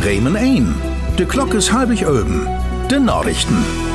Bremen 1. De Klok is halbig oben. De Nachrichten.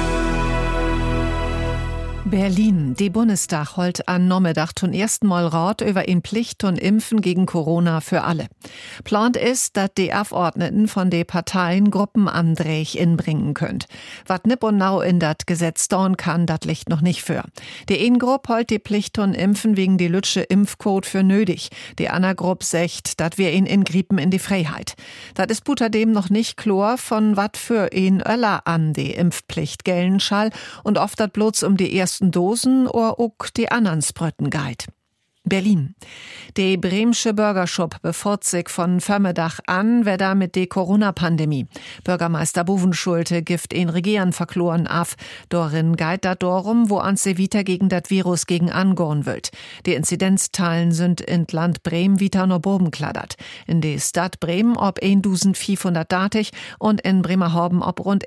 Berlin. Die Bundestag holt an Nachmittag zum ersten Mal Rat über in Pflicht und Impfen gegen Corona für alle. Plant ist, dass die Abgeordneten von den Parteien Gruppenanträge inbringen könnt. Was nipp und nau in dat Gesetz dauern kann, dat liegt noch nicht für. Die eine Gruppe holt die Pflicht und Impfen wegen die lütsche Impfcode für nötig. Die andere Gruppe sagt, dat wir ihn ingripen in die Freiheit. Dat ist butterdem noch nicht klar, von wat für ihn öller an die Impfpflicht gelten schall und oft dat bloß um die ersten Dosen oder auch die anderen Sprötten geht. Berlin. Die bremsche Bürgerschub befort sich von Vormittag an, wer da mit der Corona-Pandemie. Bürgermeister Bovenschulte gift ein Regieren verkloren af. Dorin geht dat darum, wo ans se wieder gegen dat Virus gegen angorn wird. Die Inzidenzzahlen sind in Land Bremen wieder no boben kladdert. In die Stadt Bremen ob 1530 und in Bremerhaven ob rund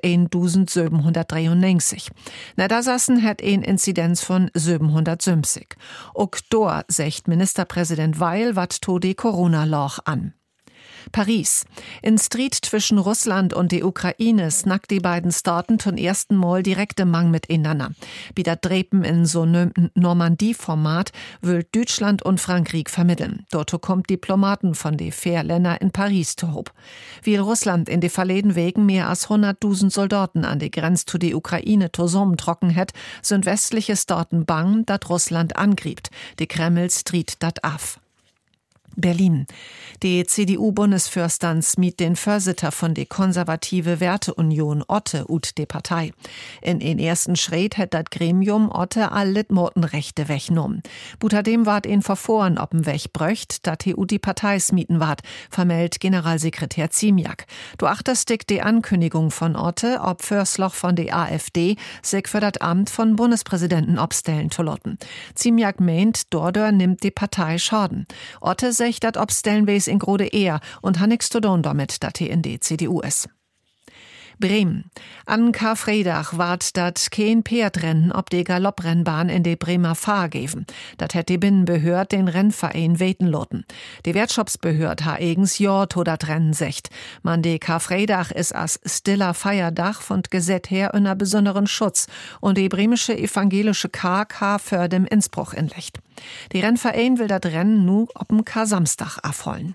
1793. Na da saßen hat ein Inzidenz von 770. Auch dort Ministerpräsident Weil wat to die Corona-Loch an. Paris. In Streit zwischen Russland und die Ukraine snackt die beiden Staaten zum ersten Mal direkte Mang miteinander. Wie dat Drepen in so nem Normandie-Format will Deutschland und Frankreich vermitteln. Dort kommt Diplomaten von de Länder in Paris zu hob. Wie Russland in de verleden Wegen mehr als 100.000 Soldaten an die Grenze zu die Ukraine zusammentrocken hat, sind westliche Staaten bang, dat Russland angribt. Die Kreml striet dat af. Berlin. Die CDU-Bundesfürstanz mit den Vorsitter von der konservative Werteunion Otte ut de Partei. In den ersten Schritt hat dat Gremium Otte all Litmotenrechte wegnommen. Butterdem ward ihn verfohren, ob'n Weg bröcht, dat u die Partei smieten ward, vermeldet Generalsekretär Ziemiak. Du achterstick die Ankündigung von Otte, ob Försloch von der AfD sich für dat Amt von Bundespräsidenten obstellen zu lotten. Ziemiak meint, dordor nimmt die Partei Schaden. Otte dat obstellen wees in grode eher und han nix zu tun damit, dat in die CDU is. Bremen. An Karfreitag ward dat kein Pferdrennen ob die Galopprennbahn in de Bremer Fahr geben. Dat hätt die Binnenbehörd den Rennverein weten loten. Die Wirtschaftsbehörd ha eigens ja to dat Rennen secht. Man de Karfreitag is as stiller Feierdach von Gesetz her unter besonderen Schutz und die bremische evangelische KK für dem Innsbruck inlecht. Die Rennverein will dat Rennen nu ob'm Kar-Samstag afhollen.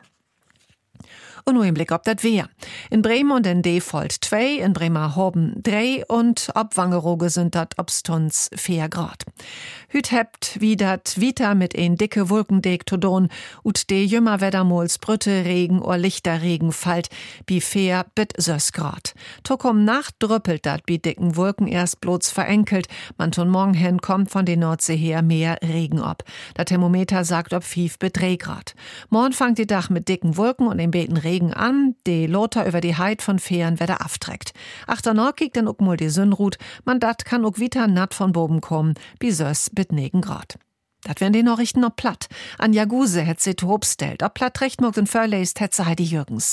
Und nur im Blick ob dat Wehr. In Bremen und in Defold 2, in Bremerhaven 3 und ob Wangerooge sind dat obstuns 4 Grad. Hüt hebt wie dat Vita mit ein dicke Wolkendeck to don ut de jümmer Wettermols Brütte Regen or lichter Regen fallt, bi 4 bit 6 Grad. Tokom Nacht drüppelt dat bi dicken Wolken erst bloß verenkelt, man ton morgen hen kommt von den Nordsee her mehr Regen ob. Dat Thermometer sagt ob 5 bit 3 Grad. Morgen fangt die Dach mit dicken Wolken und im beten Regen an, de Lothar über die Heid von Fähren wer afträgt. Achternor kiegt dann ook mal die Sünnrut, man dat kann ook wieder natt von boben kommen, bis 9 Grad. Dat wären die Nachrichten noch platt. Anja Guse hätt sie tobstellt, ob platt recht morgen verläst, hätt sie Heidi Jürgens.